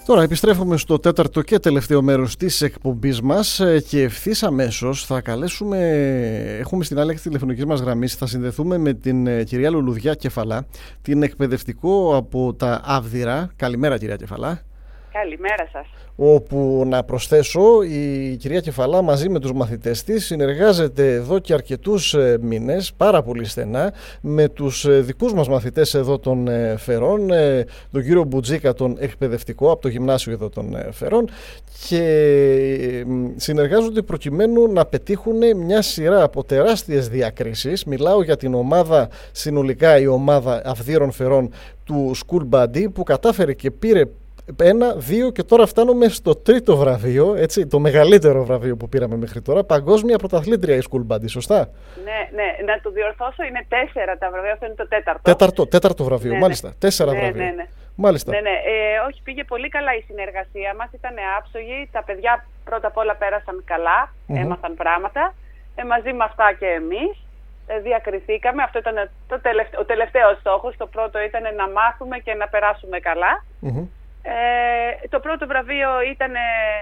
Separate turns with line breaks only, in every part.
Τώρα επιστρέφουμε στο τέταρτο και τελευταίο μέρος της εκπομπής μας και ευθύς αμέσως θα καλέσουμε, έχουμε στην άλλη τηλεφωνική μας γραμμή, θα συνδεθούμε με την κυρία Λουλουδιά Κεφαλά, την εκπαιδευτικό από τα Άβδυρα. Καλημέρα κυρία Κεφαλά.
Καλημέρα σας.
Όπου να προσθέσω, η κυρία Κεφαλά μαζί με τους μαθητές της συνεργάζεται εδώ και αρκετούς μήνες πάρα πολύ στενά με τους δικούς μας μαθητές εδώ των Φερών, τον κύριο Μπουτζίκα, τον εκπαιδευτικό από το γυμνάσιο εδώ των Φερών, και συνεργάζονται προκειμένου να πετύχουν μια σειρά από τεράστιες διακρίσεις. Μιλάω για την ομάδα, συνολικά η ομάδα Αυδύρων Φερών του School Buddy, που κατάφερε και πήρε 1, 2 και τώρα φτάνουμε στο τρίτο βραβείο, έτσι, το μεγαλύτερο βραβείο που πήραμε μέχρι τώρα, παγκόσμια πρωταθλήτρια η School Buddy, σωστά?
Ναι, να το διορθώσω, είναι 4 τα βραβεία, αυτό είναι το τέταρτο.
Τέταρτο βραβείο, ναι, μάλιστα, 4 βραβεία.
Ναι.
Μάλιστα.
Ναι, όχι, πήγε πολύ καλά η συνεργασία μας, ήταν άψογη, τα παιδιά πρώτα απ' όλα πέρασαν καλά, έμαθαν πράγματα, μαζί με αυτά και εμείς. Διακριθήκαμε, αυτό ήταν ο τελευταίος στόχος, το πρώτο ήταν να μάθουμε και να περάσουμε καλά. Το πρώτο βραβείο ήταν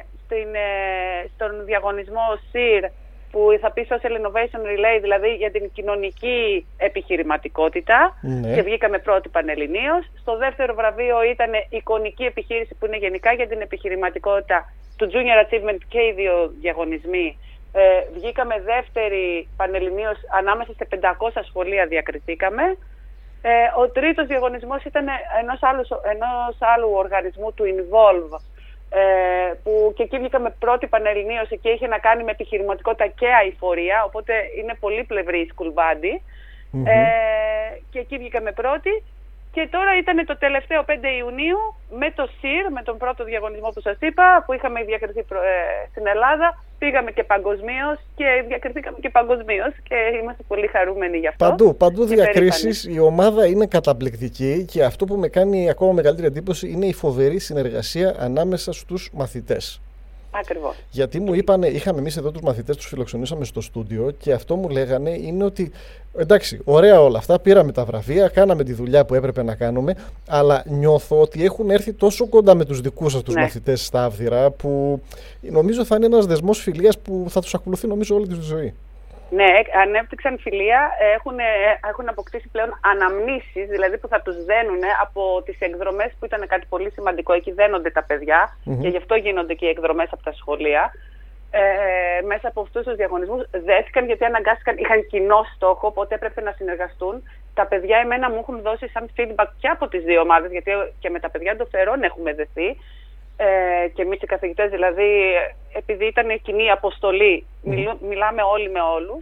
στον διαγωνισμό SIR, που θα πει Social Innovation Relay, δηλαδή για την κοινωνική επιχειρηματικότητα, και βγήκαμε πρώτη πανελληνίως. Στο δεύτερο βραβείο ήταν εικονική επιχείρηση, που είναι γενικά για την επιχειρηματικότητα του Junior Achievement, και οι δύο διαγωνισμοί. Βγήκαμε δεύτερη πανελληνίως, ανάμεσα σε 500 σχολεία διακριθήκαμε. Ο τρίτος διαγωνισμός ήταν ενός άλλου οργανισμού, του Involve, που και εκεί βγήκαμε πρώτη πανελληνίως, και είχε να κάνει με επιχειρηματικότητα και αειφορία, οπότε είναι πολύπλευρη η School Buddy. Και εκεί βγήκαμε πρώτη. Και τώρα ήταν το τελευταίο 5 Ιουνίου με το SIR, με τον πρώτο διαγωνισμό που σας είπα, που είχαμε διακριθεί στην Ελλάδα. Πήγαμε και παγκοσμίως και διακριθήκαμε και παγκοσμίως, και είμαστε πολύ χαρούμενοι γι' αυτό. Παντού
διακρίσεις, η ομάδα είναι καταπληκτική, και αυτό που με κάνει ακόμα μεγαλύτερη εντύπωση είναι η φοβερή συνεργασία ανάμεσα στους μαθητές.
Ακριβώς.
Γιατί μου είπανε, είχαμε εμείς εδώ τους μαθητές, τους φιλοξενήσαμε στο στούντιο, και αυτό μου λέγανε είναι ότι εντάξει, ωραία όλα αυτά, πήραμε τα βραβεία, κάναμε τη δουλειά που έπρεπε να κάνουμε, αλλά νιώθω ότι έχουν έρθει τόσο κοντά με τους δικούς σας τους μαθητές στα Άβδυρα, που νομίζω θα είναι ένας δεσμός φιλίας που θα τους ακολουθεί νομίζω όλη τη ζωή.
Ναι, ανέπτυξαν φιλία, έχουν αποκτήσει πλέον αναμνήσεις, δηλαδή που θα τους δένουν από τις εκδρομές, που ήταν κάτι πολύ σημαντικό. Εκεί δένονται τα παιδιά, και γι' αυτό γίνονται και οι εκδρομές από τα σχολεία. Μέσα από αυτούς τους διαγωνισμούς δέθηκαν, γιατί αναγκάστηκαν, είχαν κοινό στόχο, οπότε έπρεπε να συνεργαστούν. Τα παιδιά εμένα μου έχουν δώσει σαν feedback και από τις δύο ομάδες, γιατί και με τα παιδιά των Φερών έχουμε δεθεί. Και εμείς οι καθηγητές, δηλαδή, επειδή ήταν κοινή αποστολή, μιλάμε όλοι με όλους.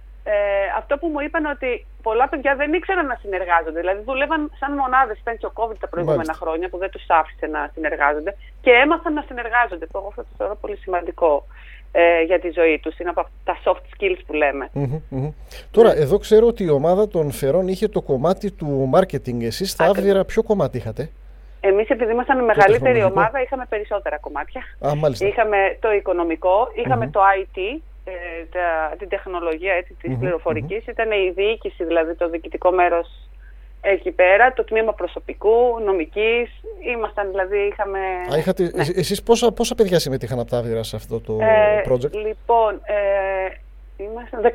Αυτό που μου είπαν, ότι πολλά παιδιά δεν ήξεραν να συνεργάζονται, δηλαδή δούλευαν σαν μονάδες. Ήταν και ο COVID τα προηγούμενα χρόνια, που δεν τους άφησε να συνεργάζονται, και έμαθαν να συνεργάζονται, που εγώ αυτό το θεωρώ πολύ σημαντικό για τη ζωή τους. Είναι από τα soft skills που λέμε.
Τώρα, εδώ ξέρω ότι η ομάδα των Φερών είχε το κομμάτι του marketing. Εσείς στα Άβδυρα ποιο κομμάτι είχατε?
Εμείς, επειδή ήμασταν η μεγαλύτερη ομάδα, είχαμε περισσότερα κομμάτια. Είχαμε το οικονομικό, είχαμε το IT, την τεχνολογία της πληροφορικής, ήταν η διοίκηση, δηλαδή το διοικητικό μέρος εκεί πέρα, το τμήμα προσωπικού, νομικής, ήμασταν, δηλαδή είχαμε...
Εσείς πόσα παιδιά συμμετείχαν από τα Άβδυρα σε αυτό το project?
Λοιπόν, ήμασταν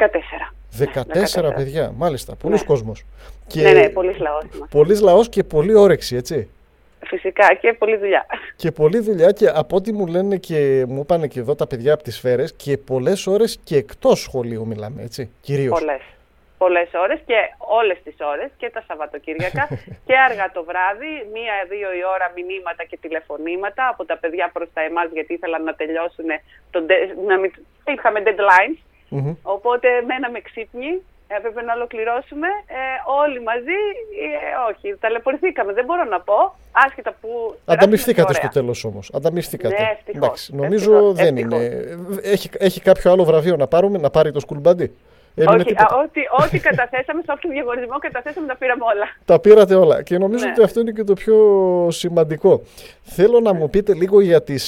14.
14 παιδιά, μάλιστα, πολλούς κόσμος.
Ναι, πολύς λαός.
Πολύς λαός και πολλή όρεξη, έτσι.
Φυσικά, και πολλή δουλειά.
Και πολλή δουλειά, και από ό,τι μου λένε και μου είπανε και εδώ τα παιδιά από τις Φέρες, και πολλές ώρες και εκτός σχολείου μιλάμε, έτσι, κυρίως.
Πολλές ώρες, και όλες τις ώρες, και τα Σαββατοκύριακα, και αργά το βράδυ, 1-2 η ώρα μηνύματα και τηλεφωνήματα από τα παιδιά προς τα εμάς, γιατί ήθελαν να τελειώσουν, είχαμε deadlines, οπότε μέναμε ξύπνοι. Έπρεπε να ολοκληρώσουμε όλοι μαζί. Όχι, ταλαιπωρηθήκαμε, δεν μπορώ να πω. Άσχετα που.
Ανταμυφθήκατε στο τέλος όμως. Ανταμυφθήκατε.
Ναι, ευτυχώς.
Νομίζω δεν είναι. Έχει κάποιο άλλο βραβείο να πάρουμε, να πάρει το School Buddy?
Όχι, ό,τι καταθέσαμε, σε όποιο διαγωνισμό καταθέσαμε, τα πήραμε όλα.
Τα πήρατε όλα. Και νομίζω ότι αυτό είναι και το πιο σημαντικό. Θέλω να μου πείτε λίγο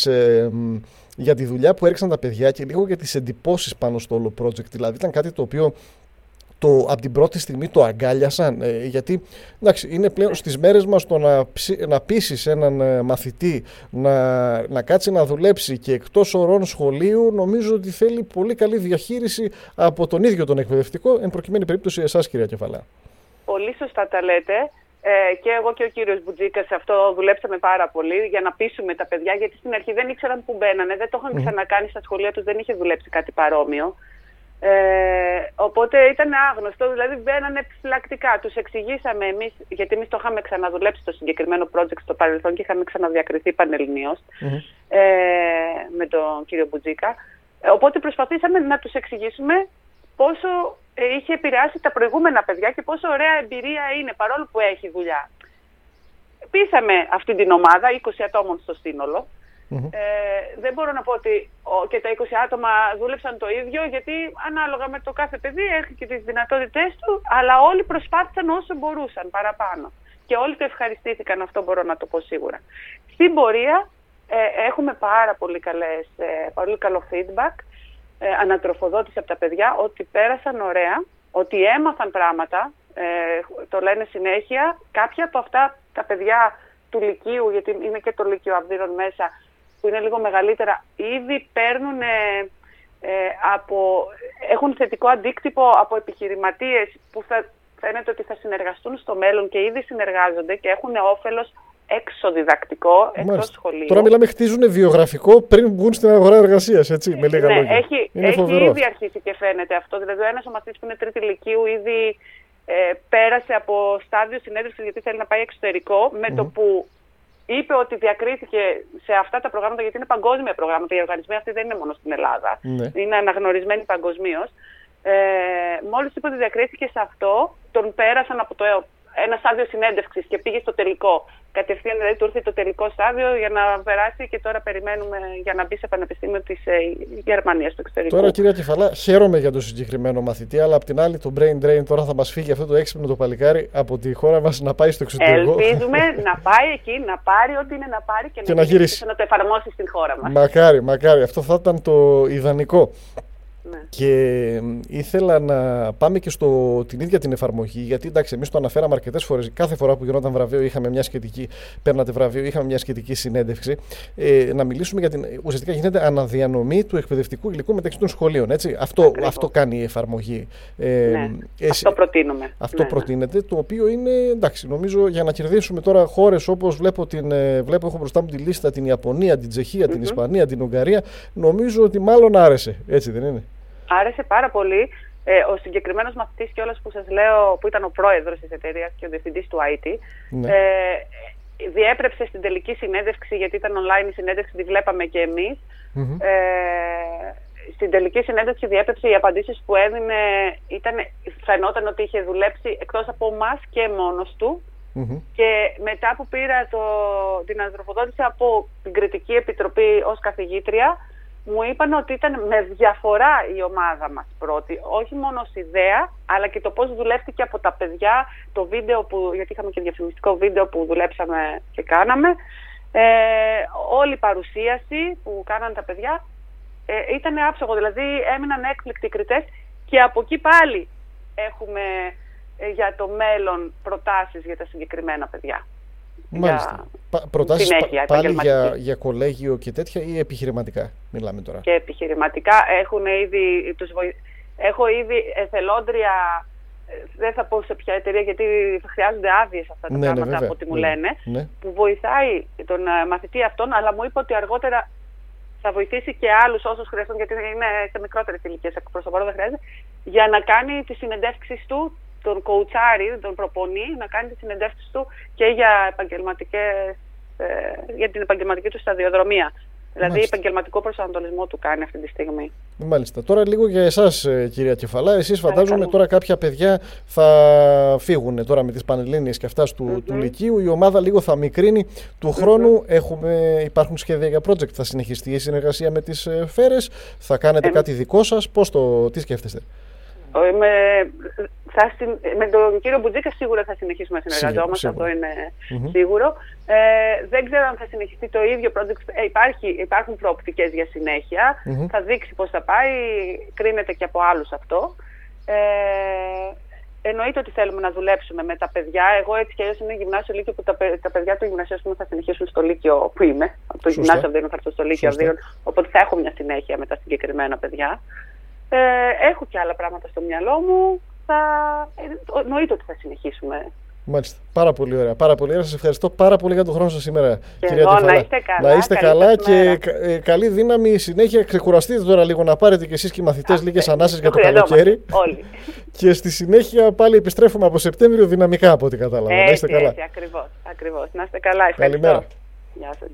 για τη δουλειά που έριξαν τα παιδιά, και λίγο για τις εντυπώσεις πάνω στο όλο project. Δηλαδή, ήταν κάτι το οποίο από την πρώτη στιγμή το αγκάλιασαν? Γιατί εντάξει, είναι πλέον στις μέρες μας το να πείσεις έναν μαθητή να κάτσει να δουλέψει και εκτός ωρών σχολείου, νομίζω ότι θέλει πολύ καλή διαχείριση από τον ίδιο τον εκπαιδευτικό, εν προκειμένη περίπτωση εσάς, κυρία Κεφαλά.
Πολύ σωστά τα λέτε. Και εγώ και ο κύριος Μπουτζίκας σε αυτό δουλέψαμε πάρα πολύ για να πείσουμε τα παιδιά, γιατί στην αρχή δεν ήξεραν που μπαίνανε, δεν το είχαν ξανακάνει στα σχολεία τους, δεν είχε δουλέψει κάτι παρόμοιο. Οπότε ήταν άγνωστο, δηλαδή μπαίνανε επιφυλακτικά. Τους εξηγήσαμε εμείς, γιατί εμείς το είχαμε ξαναδουλέψει το συγκεκριμένο project στο παρελθόν και είχαμε ξαναδιακριθεί πανελληνίως με τον κύριο Μπουτζίκα. Οπότε προσπαθήσαμε να τους εξηγήσουμε πόσο είχε επηρεάσει τα προηγούμενα παιδιά και πόσο ωραία εμπειρία είναι, παρόλο που έχει δουλειά. Πείσαμε αυτή την ομάδα, 20 ατόμων στο σύνολο. Δεν μπορώ να πω ότι και τα 20 άτομα δούλεψαν το ίδιο, γιατί ανάλογα με το κάθε παιδί έχει και τις δυνατότητές του, αλλά όλοι προσπάθησαν όσο μπορούσαν παραπάνω. Και όλοι το ευχαριστήθηκαν, αυτό μπορώ να το πω σίγουρα. Στην πορεία έχουμε πάρα πολύ καλό feedback, ανατροφοδότηση από τα παιδιά, ότι πέρασαν ωραία, ότι έμαθαν πράγματα, το λένε συνέχεια. Κάποια από αυτά τα παιδιά του Λυκείου, γιατί είναι και το Λύκειο Αυδείρων μέσα, που είναι λίγο μεγαλύτερα, ήδη παίρνουν, έχουν θετικό αντίκτυπο από επιχειρηματίες που φαίνεται ότι θα συνεργαστούν στο μέλλον και ήδη συνεργάζονται και έχουν όφελος έξω διδακτικό, εκτός σχολείου. Τώρα
μιλάμε, χτίζουν βιογραφικό πριν βγουν στην αγορά εργασίας, έτσι, με λίγα λόγια.
Έχει ήδη αρχίσει και φαίνεται αυτό. Δηλαδή, ένας ο μαθητής που είναι τρίτη Λυκείου ήδη πέρασε από στάδιο συνέντευξης, γιατί θέλει να πάει εξωτερικό, με το που είπε ότι διακρίθηκε σε αυτά τα προγράμματα, γιατί είναι παγκόσμια προγράμματα. Οι οργανισμοί αυτοί δεν είναι μόνο στην Ελλάδα. Είναι αναγνωρισμένοι παγκοσμίως. Μόλις είπε ότι διακρίθηκε σε αυτό, τον πέρασαν από ένα στάδιο συνέντευξης και πήγε στο τελικό. Κατευθείαν δηλαδή του ήρθε το τελικό στάδιο για να περάσει και τώρα περιμένουμε για να μπει σε πανεπιστήμιο της Γερμανίας, του εξωτερικού.
Τώρα, κυρία Κεφαλά, χαίρομαι για το συγκεκριμένο μαθητή, αλλά απ' την άλλη το brain drain τώρα θα μας φύγει αυτό το έξυπνο το παλικάρι από τη χώρα μας να πάει στο εξωτερικό.
Ελπίζουμε να πάει εκεί, να πάρει ό,τι είναι να πάρει και να γυρίσει, να το εφαρμόσει στην χώρα μας.
Μακάρι. Αυτό θα ήταν το ιδανικό. Ναι. Και ήθελα να πάμε και την ίδια την εφαρμογή, γιατί εντάξει, εμείς το αναφέραμε αρκετές φορές. Κάθε φορά που γινόταν βραβείο, παίρνατε βραβείο, είχαμε μια σχετική συνέντευξη. Να μιλήσουμε για την. Ουσιαστικά γίνεται αναδιανομή του εκπαιδευτικού υλικού μεταξύ των σχολείων. Έτσι. Αυτό κάνει η εφαρμογή.
Αυτό προτείνουμε.
Αυτό προτείνεται, το οποίο είναι εντάξει, νομίζω για να κερδίσουμε τώρα χώρες όπως βλέπω, έχω μπροστά μου τη λίστα, την Ιαπωνία, την Τσεχία, την Ισπανία, την Ουγγαρία. Νομίζω ότι μάλλον άρεσε. Έτσι δεν είναι?
Άρεσε πάρα πολύ. Ο συγκεκριμένος μαθητής κιόλας που σας λέω, που ήταν ο πρόεδρος της εταιρείας και ο διευθυντής του IT, διέπρεψε στην τελική συνέντευξη, γιατί ήταν online η συνέντευξη, τη βλέπαμε και εμείς. Στην τελική συνέντευξη διέπρεψε, οι απαντήσεις που έδινε φαινόταν ότι είχε δουλέψει εκτός από εμάς και μόνος του. Και μετά που πήρα την ανατροφοδότηση από την Κριτική Επιτροπή ως καθηγήτρια, μου είπαν ότι ήταν με διαφορά η ομάδα μας πρώτη, όχι μόνο ως ιδέα, αλλά και το πώς δουλεύτηκε από τα παιδιά, το βίντεο γιατί είχαμε και διαφημιστικό βίντεο που δουλέψαμε και κάναμε, όλη η παρουσίαση που κάνανε τα παιδιά ήταν άψογο, δηλαδή έμειναν έκπληκτοι κριτές και από εκεί πάλι έχουμε για το μέλλον προτάσεις για τα συγκεκριμένα παιδιά.
Μάλιστα. Προτάσεις πάλι για κολέγιο και τέτοια ή επιχειρηματικά μιλάμε τώρα?
Και επιχειρηματικά έχω ήδη εθελόντρια, δεν θα πω σε ποια εταιρεία γιατί χρειάζονται άδειες αυτά τα πράγματα από ό,τι μου λένε, που βοηθάει τον μαθητή αυτόν, αλλά μου είπε ότι αργότερα θα βοηθήσει και άλλους όσους χρειαστούν, γιατί είναι σε μικρότερες ηλικίες, προς το παρόν δεν χρειάζεται, για να κάνει τις συνεντεύξεις του, τον κοουτσάρι, τον προπονεί, να κάνει τις συνεντεύξεις του και για την επαγγελματική του σταδιοδρομία. Δηλαδή επαγγελματικό προσανατολισμό του κάνει αυτή τη στιγμή.
Μάλιστα. Τώρα λίγο για εσάς, κυρία Κεφαλά. Εσείς φαντάζομαι τώρα κάποια παιδιά θα φύγουν τώρα με τις Πανελλήνιες και αυτά του Λυκείου. Η ομάδα λίγο θα μικρύνει. Του χρόνου υπάρχουν σχέδια για project. Θα συνεχιστεί η συνεργασία με τις Φέρες? Θα κάνετε κάτι δικό σας? Τι σκέφτεστε?
Με τον κύριο Μπουτζίκα σίγουρα θα συνεχίσουμε να συνεργαζόμαστε, αυτό είναι σίγουρο. Δεν ξέρω αν θα συνεχιστεί το ίδιο project. Υπάρχουν προοπτικές για συνέχεια. Θα δείξει πώς θα πάει, κρίνεται και από άλλους αυτό. Εννοείται ότι θέλουμε να δουλέψουμε με τα παιδιά. Εγώ έτσι κι αλλιώς είμαι γυμνάσιο Λύκειο, που τα παιδιά του γυμνασίου θα συνεχίσουν στο Λύκειο που είμαι. Από το γυμνάσιο Αυδείων θα έρθω στο Λύκειο Αυδείων, οπότε θα έχω μια συνέχεια με τα συγκεκριμένα παιδιά. Έχω και άλλα πράγματα στο μυαλό μου. Εννοείται ότι θα συνεχίσουμε.
Μάλιστα. Πάρα πολύ ωραία. Πάρα πολύ ωραία. Σας ευχαριστώ πάρα πολύ για τον χρόνο σας σήμερα, κυρία Κεφαλά.
Να είστε καλά.
Να είστε καλά και καλή δύναμη συνέχεια. Ξεκουραστείτε τώρα λίγο, να πάρετε κι εσείς και οι μαθητές λίγες ανάσες για το καλοκαίρι.
Όλοι.
Και στη συνέχεια πάλι επιστρέφουμε από Σεπτέμβριο δυναμικά, από ό,τι κατάλαβα. Να είστε καλά.
Έτσι, ακριβώς. Να είστε καλά. Ευχαριστώ.
Καλημέρα.
Γεια σας.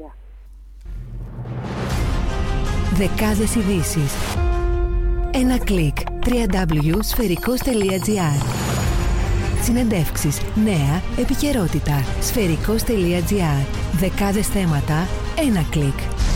Δεκάδες ειδήσεις. Ένα κλικ. www.sferikos.gr. Συνεντεύξεις, νέα, επικαιρότητα. Sferikos.gr. Δεκάδες θέματα, ένα κλικ.